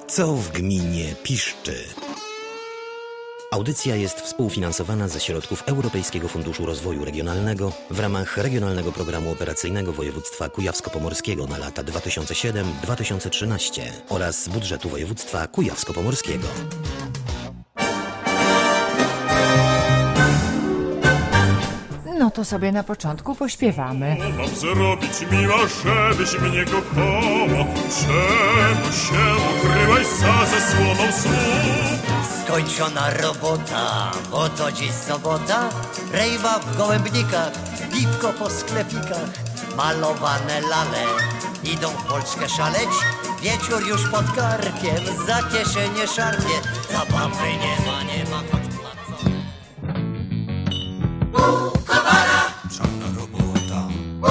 Co w gminie piszczy? Audycja jest współfinansowana ze środków Europejskiego Funduszu Rozwoju Regionalnego w ramach Regionalnego Programu Operacyjnego Województwa Kujawsko-Pomorskiego na lata 2007-2013 oraz z budżetu województwa kujawsko-pomorskiego. No to sobie na początku pośpiewamy. Co mam zrobić, miła, żebyś mnie kochała? Czemu się ukryłeś za zasłoną słów? Skończona robota, bo to dziś sobota. Rejwa w Gołębnikach, piwko po sklepikach. Malowane lale idą w Polskę szaleć. Wieczór już pod karkiem, za kieszenie szarpie. Zabawy nie ma, choć płacą. Czarna robota,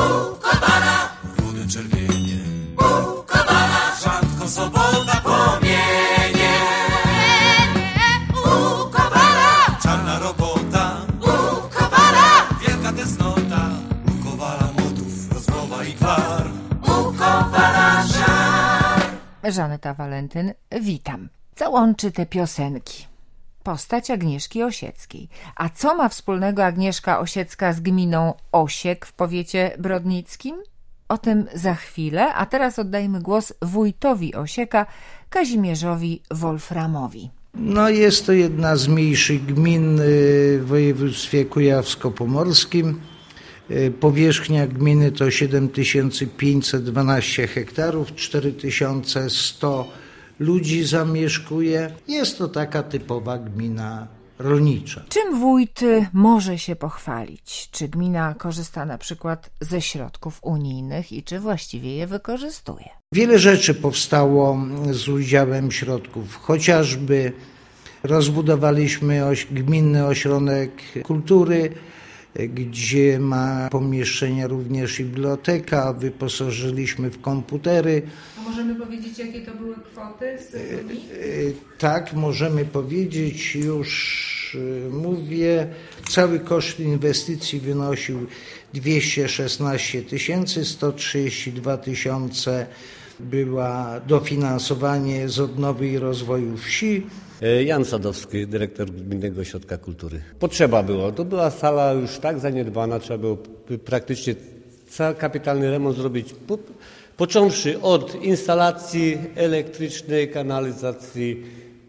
rude czerwienie, rzadko sobota płomienie. Czarna robota, wielka tęsknota, u kowala młotów, rozmowa i gwar, u kowala żar. Żaneta Walentyn, witam. Co łączy te piosenki? Postać Agnieszki Osieckiej. A co ma wspólnego Agnieszka Osiecka z gminą Osiek w powiecie brodnickim? O tym za chwilę, a teraz oddajmy głos wójtowi Osieka, Kazimierzowi Wolframowi. No jest to jedna z mniejszych gmin w województwie kujawsko-pomorskim. Powierzchnia gminy to 7512 hektarów, 4100 ludzi zamieszkuje. Jest to taka typowa gmina rolnicza. Czym wójt może się pochwalić? Czy gmina korzysta na przykład ze środków unijnych i czy właściwie je wykorzystuje? Wiele rzeczy powstało z udziałem środków. Chociażby rozbudowaliśmy gminny ośrodek kultury, gdzie ma pomieszczenia również biblioteka, wyposażyliśmy w komputery. A możemy powiedzieć, jakie to były kwoty z Unii? Tak, możemy powiedzieć, już mówię. Cały koszt inwestycji wynosił 216 132 000 była dofinansowanie z odnowy i rozwoju wsi. Jan Sadowski, dyrektor Gminnego Ośrodka Kultury. Potrzeba było. To była sala już tak zaniedbana, trzeba było praktycznie cały kapitalny remont zrobić, począwszy od instalacji elektrycznej, kanalizacji,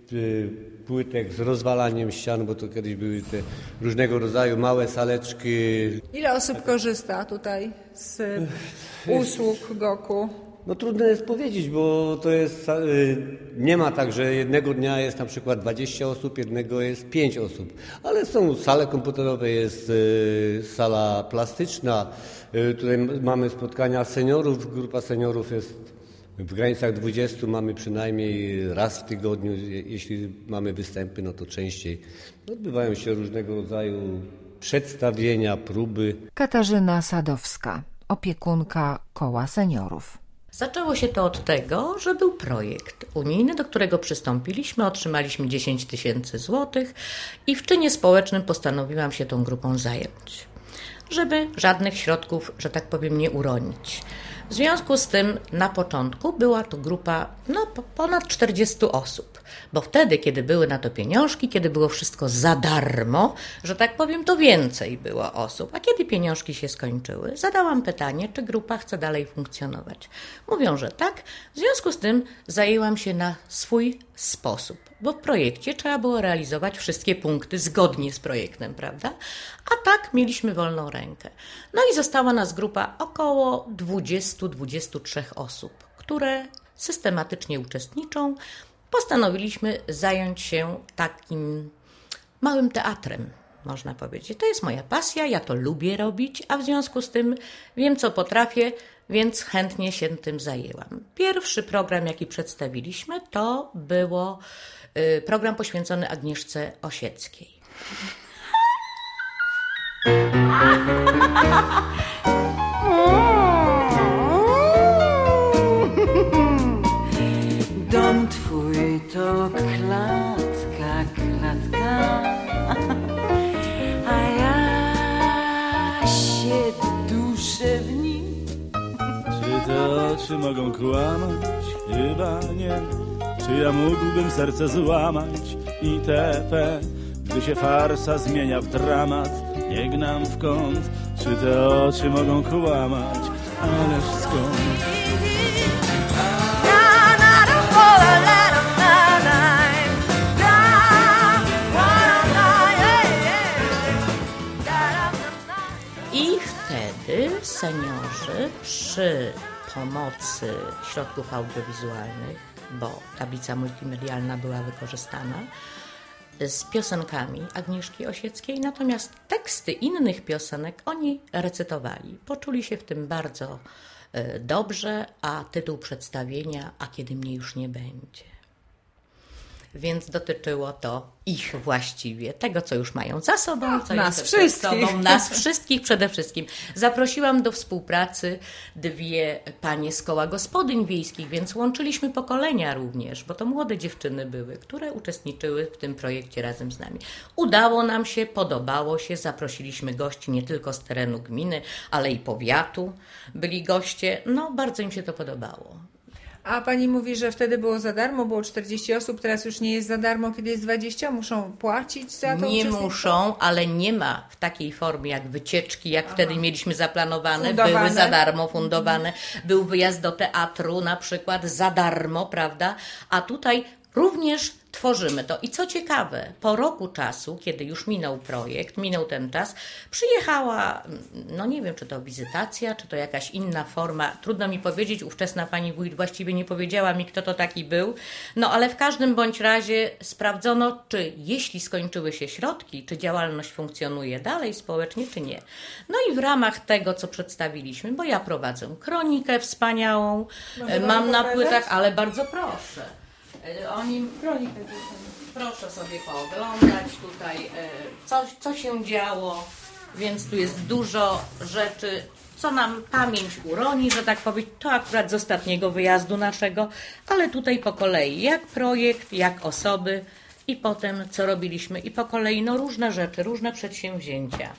płytek z rozwalaniem ścian, bo to kiedyś były te różnego rodzaju małe saleczki. Ile osób korzysta tutaj z usług GOK-u? No trudno jest powiedzieć, bo to jest, nie ma tak, że jednego dnia jest na przykład 20 osób, jednego jest 5 osób, ale są sale komputerowe, jest sala plastyczna, tutaj mamy spotkania seniorów, grupa seniorów jest w granicach 20, mamy przynajmniej raz w tygodniu, jeśli mamy występy, no to częściej. Odbywają się różnego rodzaju przedstawienia, próby. Katarzyna Sadowska, opiekunka Koła Seniorów. Zaczęło się to od tego, że był projekt unijny, do którego przystąpiliśmy, otrzymaliśmy 10 000 złotych i w czynie społecznym postanowiłam się tą grupą zająć, żeby żadnych środków, że tak powiem, nie uronić. W związku z tym na początku była to grupa ponad 40 osób, bo wtedy, kiedy były na to pieniążki, kiedy było wszystko za darmo, że tak powiem, to więcej było osób. A kiedy pieniążki się skończyły, zadałam pytanie, czy grupa chce dalej funkcjonować. Mówią, że tak. W związku z tym zajęłam się na swój sposób, bo w projekcie trzeba było realizować wszystkie punkty zgodnie z projektem, prawda? A tak mieliśmy wolną rękę. No i została nas grupa około 20-23 osób, które systematycznie uczestniczą. Postanowiliśmy zająć się takim małym teatrem, można powiedzieć. To jest moja pasja, ja to lubię robić, a w związku z tym wiem, co potrafię, więc chętnie się tym zajęłam. Pierwszy program, jaki przedstawiliśmy, to było program poświęcony Agnieszce Osieckiej. Dom twój to klatka, a ja się duszę w nim. Czy te oczy mogą kłamać? Chyba nie. Czy ja mógłbym serce złamać itp. Gdy się farsa zmienia w dramat, nie gnam w kąt. Czy te oczy mogą kłamać? Ależ skąd? I wtedy seniorzy przy pomocy środków audiowizualnych, bo tablica multimedialna była wykorzystana, z piosenkami Agnieszki Osieckiej, natomiast teksty innych piosenek oni recytowali. Poczuli się w tym bardzo dobrze, a tytuł przedstawienia "A kiedy mnie już nie będzie". Więc dotyczyło to ich właściwie, tego co już mają za sobą, co nas jest przed wszystkich. sobą, nas wszystkich przede wszystkim. Zaprosiłam do współpracy dwie panie z koła gospodyń wiejskich, więc łączyliśmy pokolenia również, bo to młode dziewczyny były, które uczestniczyły w tym projekcie razem z nami. Udało nam się, podobało się, zaprosiliśmy gości nie tylko z terenu gminy, ale i powiatu. Byli goście, no bardzo im się to podobało. A pani mówi, że wtedy było za darmo, było 40 osób, teraz już nie jest za darmo, kiedy jest 20? Muszą płacić za to? Nie muszą, ale nie ma w takiej formie jak wycieczki, jak wtedy mieliśmy zaplanowane. Fundowane. Były za darmo fundowane. Był wyjazd do teatru na przykład za darmo, prawda? A tutaj również tworzymy to. I co ciekawe, po roku czasu, kiedy już minął projekt, minął ten czas, przyjechała, no nie wiem, czy to wizytacja, czy to jakaś inna forma, trudno mi powiedzieć, ówczesna pani wójt właściwie nie powiedziała mi, kto to taki był, no ale w każdym bądź razie sprawdzono, czy jeśli skończyły się środki, czy działalność funkcjonuje dalej społecznie, czy nie. No i w ramach tego, co przedstawiliśmy, bo ja prowadzę kronikę wspaniałą, mam na płytach, ale bardzo proszę. Proszę sobie pooglądać tutaj, co się działo, więc tu jest dużo rzeczy, co nam pamięć uroni, że tak powiem, to akurat z ostatniego wyjazdu naszego, ale tutaj po kolei, jak projekt, jak osoby i potem co robiliśmy i po kolei, no różne rzeczy, różne przedsięwzięcia.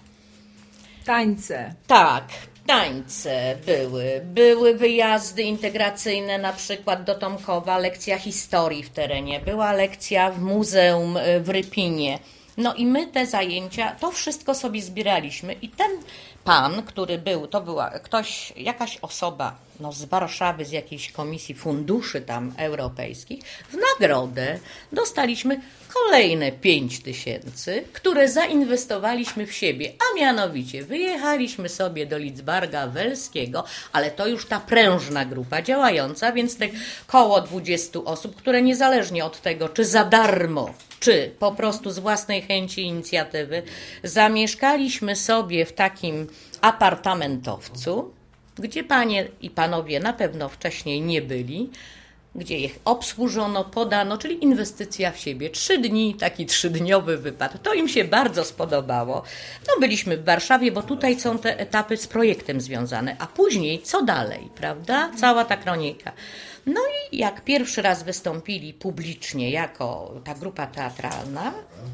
Tańce. Tak. Tańce były wyjazdy integracyjne, na przykład do Tomkowa, lekcja historii w terenie, była lekcja w muzeum w Rypinie. No i my te zajęcia, to wszystko sobie zbieraliśmy i ten pan, który był, to była jakaś osoba z Warszawy, z jakiejś komisji funduszy tam europejskich, w nagrodę dostaliśmy kolejne 5000, które zainwestowaliśmy w siebie, a mianowicie wyjechaliśmy sobie do Lidzbarga Welskiego, ale to już ta prężna grupa działająca, więc te koło 20 osób, które niezależnie od tego, czy za darmo, czy po prostu z własnej chęci i inicjatywy, zamieszkaliśmy sobie w takim apartamentowcu, gdzie panie i panowie na pewno wcześniej nie byli, gdzie ich obsłużono, podano, czyli inwestycja w siebie. 3 dni, taki 3-dniowy wypad. To im się bardzo spodobało. No byliśmy w Warszawie, bo tutaj są te etapy z projektem związane, a później co dalej, prawda? Cała ta kronika. No i jak pierwszy raz wystąpili publicznie jako ta grupa teatralna,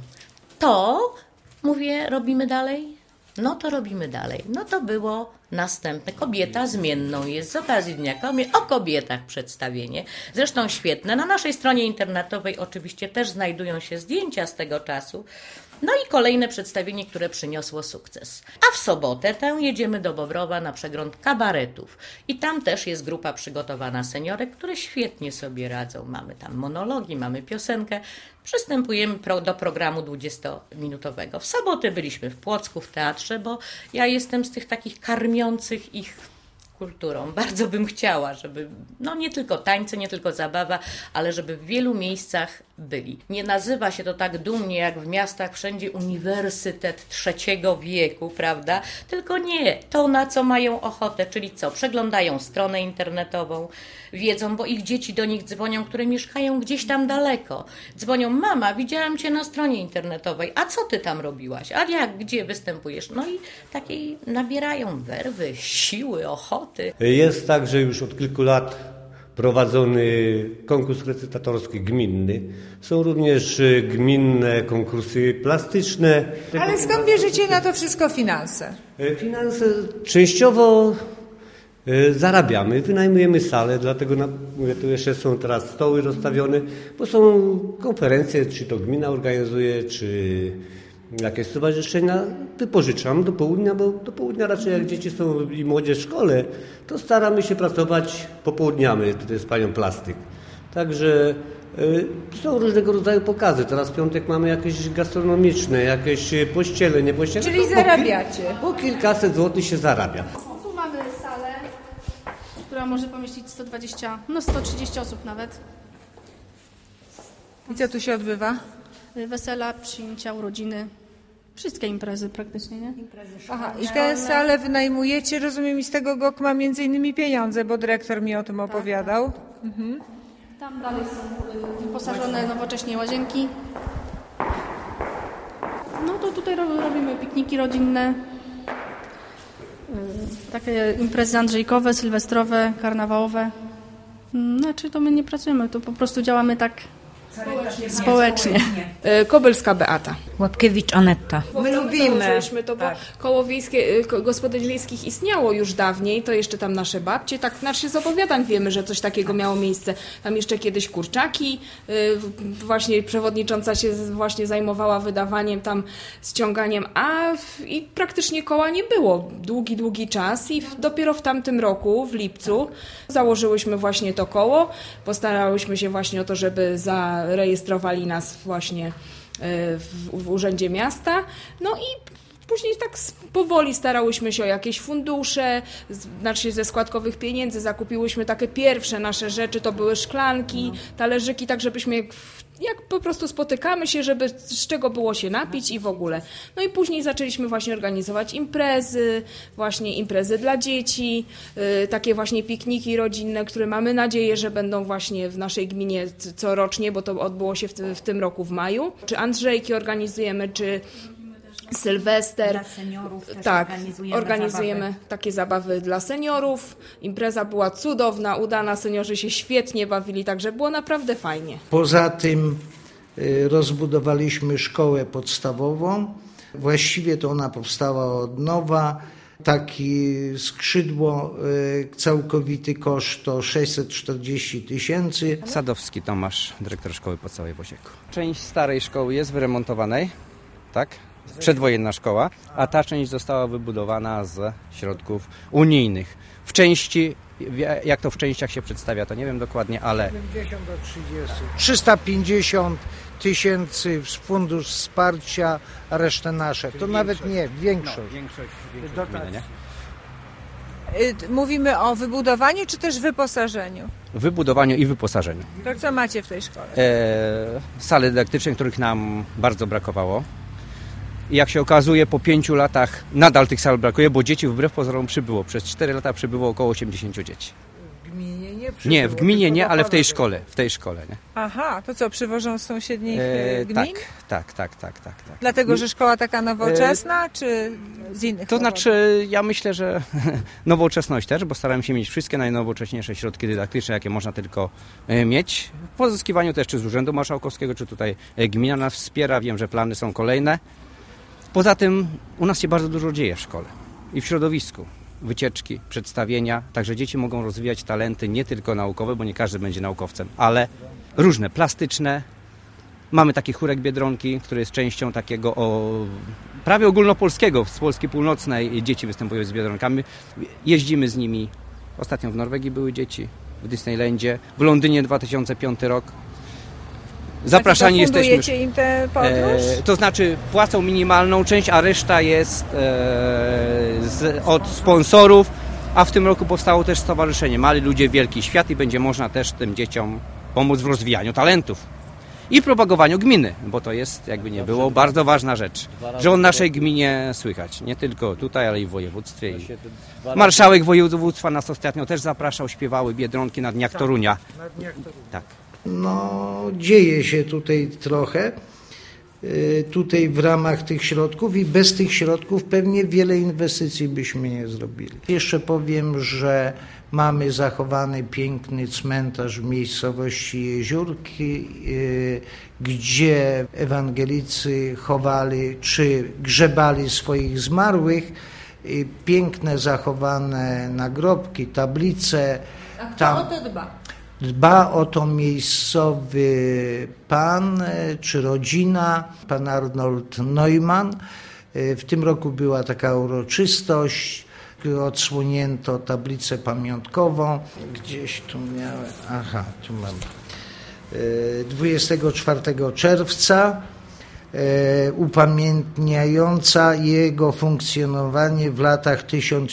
to mówię, robimy dalej? No to robimy dalej. No to było następne. Kobieta zmienną jest z okazji Dnia Kobiet. O kobietach przedstawienie. Zresztą świetne. Na naszej stronie internetowej oczywiście też znajdują się zdjęcia z tego czasu. No i kolejne przedstawienie, które przyniosło sukces. A w sobotę tę jedziemy do Bobrowa na przegląd kabaretów. I tam też jest grupa przygotowana seniorek, które świetnie sobie radzą. Mamy tam monologi, mamy piosenkę. Przystępujemy do programu 20-minutowego. W sobotę byliśmy w Płocku, w teatrze, bo ja jestem z tych takich karmiących ich kulturą. Bardzo bym chciała, żeby nie tylko tańce, nie tylko zabawa, ale żeby w wielu miejscach byli. Nie nazywa się to tak dumnie jak w miastach wszędzie Uniwersytet III wieku, prawda? Tylko nie, to na co mają ochotę, czyli co? Przeglądają stronę internetową, wiedzą, bo ich dzieci do nich dzwonią, które mieszkają gdzieś tam daleko. Dzwonią, mama, widziałam cię na stronie internetowej, a co ty tam robiłaś? A jak, gdzie występujesz? No i takiej nabierają werwy, siły, ochoty. Jest tak, że już od kilku lat prowadzony konkurs recytatorski gminny. Są również gminne konkursy plastyczne. Ale skąd bierzecie na to wszystko finanse? Finanse częściowo Zarabiamy, wynajmujemy salę, dlatego mówię, tu jeszcze są teraz stoły rozstawione, bo są konferencje, czy to gmina organizuje, czy jakieś stowarzyszenia. Wypożyczam do południa, bo do południa raczej jak dzieci są i młodzież w szkole, to staramy się pracować popołudniami tutaj z panią Plastyk. Także są różnego rodzaju pokazy. Teraz w piątek mamy jakieś gastronomiczne, jakieś pościele, nie pościele. Czyli zarabiacie. Po kilkaset złotych się zarabia. Tu mamy salę, która może pomieścić 120, 130 osób nawet. I co tu się odbywa? Wesela, przyjęcia, urodziny, wszystkie imprezy praktycznie, nie? Aha, i tę salę wynajmujecie, rozumiem, i z tego GOK ma między innymi pieniądze, bo dyrektor mi o tym opowiadał. Mhm. Tam dalej są wyposażone nowocześnie łazienki. No to tutaj robimy pikniki rodzinne, takie imprezy andrzejkowe, sylwestrowe, karnawałowe. Znaczy to my nie pracujemy, to po prostu działamy tak społecznie. Kobylska Beata. Łapkiewicz Anetta. My lubimy to, bo koło gospodyń wiejskich istniało już dawniej, to jeszcze tam nasze babcie, tak znaczy z opowiadań wiemy, że coś takiego miało miejsce. Tam jeszcze kiedyś kurczaki, właśnie przewodnicząca się właśnie zajmowała wydawaniem tam, ściąganiem, i praktycznie koła nie było długi czas i dopiero w tamtym roku, w lipcu, założyłyśmy właśnie to koło, postarałyśmy się właśnie o to, żeby zarejestrowali nas właśnie w Urzędzie Miasta, no i później tak powoli starałyśmy się o jakieś fundusze, znaczy ze składkowych pieniędzy zakupiłyśmy takie pierwsze nasze rzeczy, to były szklanki, talerzyki, tak żebyśmy jak po prostu spotykamy się, żeby z czego było się napić i w ogóle. No i później zaczęliśmy właśnie organizować imprezy dla dzieci, takie właśnie pikniki rodzinne, które mamy nadzieję, że będą właśnie w naszej gminie corocznie, bo to odbyło się w tym roku w maju. Czy andrzejki organizujemy, czy Sylwester. Dla seniorów też organizujemy takie zabawy dla seniorów. Impreza była cudowna, udana, seniorzy się świetnie bawili, także było naprawdę fajnie. Poza tym rozbudowaliśmy szkołę podstawową. Właściwie to ona powstała od nowa. Taki skrzydło, całkowity koszt to 640 000. Sadowski Tomasz, dyrektor szkoły podstawowej w Osieku. Część starej szkoły jest wyremontowanej, tak? Przedwojenna szkoła, a ta część została wybudowana z środków unijnych. W części, jak to w częściach się przedstawia, to nie wiem dokładnie, ale 70 do 30. 350 000 fundusz wsparcia, a resztę nasze. To nawet nie, większość. Większość dotacji. Gminy, nie? Mówimy o wybudowaniu czy też wyposażeniu? Wybudowaniu i wyposażeniu. To co macie w tej szkole? Sale dydaktyczne, których nam bardzo brakowało. I jak się okazuje, po 5 latach nadal tych sal brakuje, bo dzieci wbrew pozorom przybyło. Przez 4 lata przybyło około 80 dzieci. W gminie nie przybyło? Nie, w gminie nie, ale w tej szkole. Nie? Aha, to co, przywożą z sąsiednich gmin? Tak. Dlatego, że szkoła taka nowoczesna, czy z innych To powodów? znaczy, ja myślę, że nowoczesność też, bo staramy się mieć wszystkie najnowocześniejsze środki dydaktyczne, jakie można tylko mieć. W pozyskiwaniu też czy z Urzędu Marszałkowskiego, czy tutaj gmina nas wspiera. Wiem, że plany są kolejne. Poza tym u nas się bardzo dużo dzieje w szkole i w środowisku. Wycieczki, przedstawienia, także dzieci mogą rozwijać talenty nie tylko naukowe, bo nie każdy będzie naukowcem, ale różne, plastyczne. Mamy taki chórek Biedronki, który jest częścią takiego prawie ogólnopolskiego, z Polski Północnej dzieci występują z Biedronkami. Jeździmy z nimi. Ostatnio w Norwegii były dzieci, w Disneylandzie, w Londynie 2005 rok. Zapraszani jesteśmy. Fundujecie im tę podróż? To znaczy płacą minimalną część, a reszta jest od sponsorów, a w tym roku powstało też stowarzyszenie Mali Ludzie, Wielki Świat i będzie można też tym dzieciom pomóc w rozwijaniu talentów i propagowaniu gminy, bo to jest, jakby nie było, bardzo ważna rzecz, że o naszej gminie słychać, nie tylko tutaj, ale i w województwie. I marszałek województwa nas ostatnio też zapraszał, śpiewały Biedronki na Dniach Torunia. Tak. No, dzieje się tutaj trochę, tutaj w ramach tych środków i bez tych środków pewnie wiele inwestycji byśmy nie zrobili. Jeszcze powiem, że mamy zachowany piękny cmentarz w miejscowości Jeziórki, gdzie ewangelicy chowali czy grzebali swoich zmarłych. piękne zachowane nagrobki, tablice. A kto o to dba? Dba o to miejscowy pan czy rodzina, pan Arnold Neumann. W tym roku była taka uroczystość, odsłonięto tablicę pamiątkową. Gdzieś tu miałem, tu mam. 24 czerwca upamiętniająca jego funkcjonowanie w latach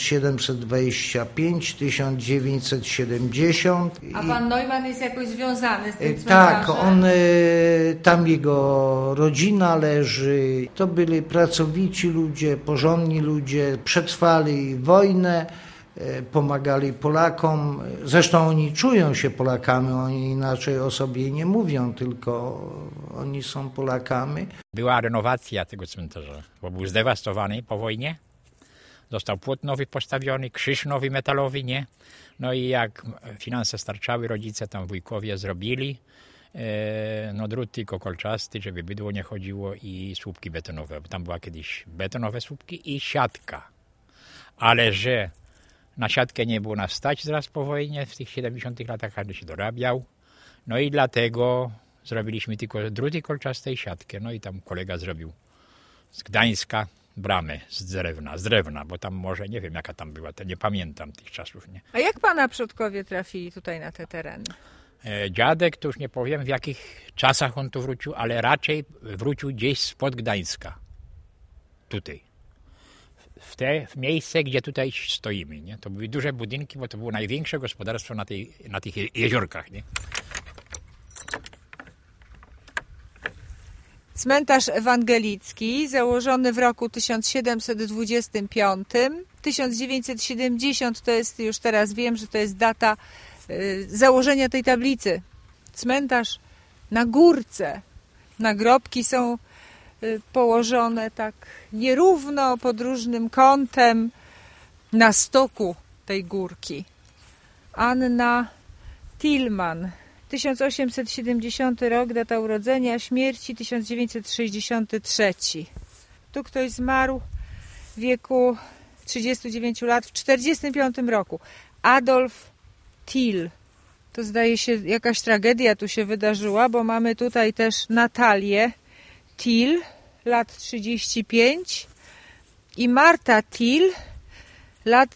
1725-1970. A pan Neumann jest jakoś związany z tym cmentarzem? Tak, tam jego rodzina leży. To byli pracowici ludzie, porządni ludzie, przetrwali wojnę, pomagali Polakom. Zresztą oni czują się Polakami, oni inaczej o sobie nie mówią, tylko oni są Polakami. Była renowacja tego cmentarza, bo był zdewastowany po wojnie. Został płot nowy postawiony, krzyż nowy metalowy, nie? No i jak finanse starczały, rodzice tam wujkowie zrobili, drut tylko kolczasty, żeby bydło nie chodziło i słupki betonowe. Bo tam była kiedyś betonowe słupki i siatka. Ale że na siatkę nie było nas stać zaraz po wojnie, w tych 70 latach każdy się dorabiał. No i dlatego zrobiliśmy tylko druty kolczaste i siatkę. No i tam kolega zrobił z Gdańska bramę z drewna, bo tam może, nie wiem jaka tam była, to nie pamiętam tych czasów. Nie. A jak pana przodkowie trafili tutaj na te tereny? Dziadek, to już nie powiem w jakich czasach on tu wrócił, ale raczej wrócił gdzieś spod Gdańska. Tutaj. W miejsce, gdzie tutaj stoimy. Nie? To były duże budynki, bo to było największe gospodarstwo na tych jeziorkach. Nie? Cmentarz ewangelicki, założony w roku 1725. 1970 to jest, już teraz wiem, że to jest data założenia tej tablicy. Cmentarz na górce. Nagrobki są położone tak nierówno, pod różnym kątem na stoku tej górki. Anna Tillman, 1870 rok, data urodzenia, śmierci 1963. Tu ktoś zmarł w wieku 39 lat w 1945 roku. Adolf Till. To zdaje się jakaś tragedia tu się wydarzyła, bo mamy tutaj też Natalię Till, lat 35 i Marta Till, lat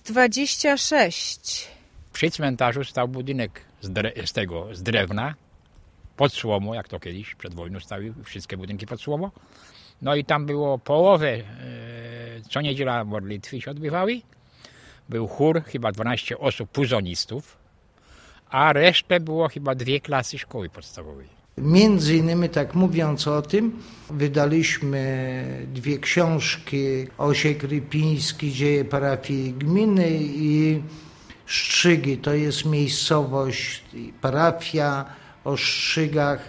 26. Przy cmentarzu stał budynek z drewna, pod słomo, jak to kiedyś przed wojną stały wszystkie budynki pod słomo. No i tam było połowę, co niedziela modlitwy się odbywały. Był chór, chyba 12 osób puzonistów, a resztę było chyba 2 klasy szkoły podstawowej. Między innymi, tak mówiąc o tym, wydaliśmy 2 książki, Osiek Rypiński, Dzieje parafii i gminy i Strzygi, to jest miejscowość, parafia o Strzygach.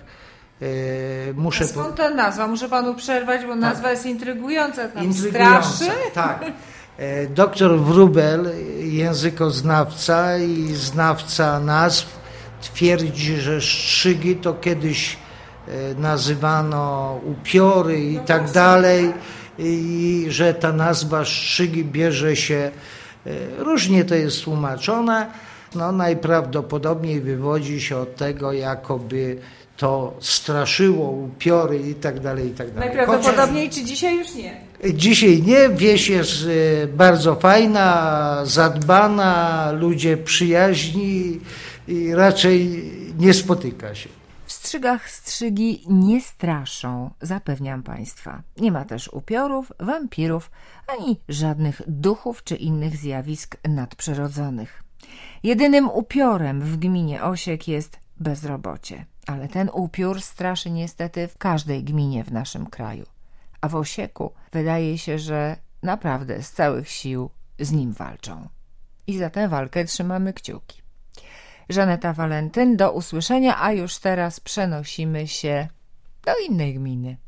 A skąd ta nazwa? Muszę panu przerwać, bo nazwa jest intrygująca, tam straszy. Tak. Doktor Wróbel, językoznawca i znawca nazw, twierdzi, że Strzygi to kiedyś nazywano upiory i tak dalej i że ta nazwa Strzygi bierze się, różnie to jest tłumaczone, najprawdopodobniej wywodzi się od tego, jakoby to straszyło upiory i tak dalej, i tak dalej. Najprawdopodobniej, czy dzisiaj już nie? Dzisiaj nie, wieś jest bardzo fajna, zadbana, ludzie przyjaźni i raczej nie spotyka się. W Strzygach strzygi nie straszą, zapewniam Państwa. Nie ma też upiorów, wampirów, ani żadnych duchów czy innych zjawisk nadprzyrodzonych. Jedynym upiorem w gminie Osiek jest bezrobocie. Ale ten upiór straszy niestety w każdej gminie w naszym kraju. A w Osieku wydaje się, że naprawdę z całych sił z nim walczą. I za tę walkę trzymamy kciuki. Żaneta Walentyn, do usłyszenia, a już teraz przenosimy się do innej gminy.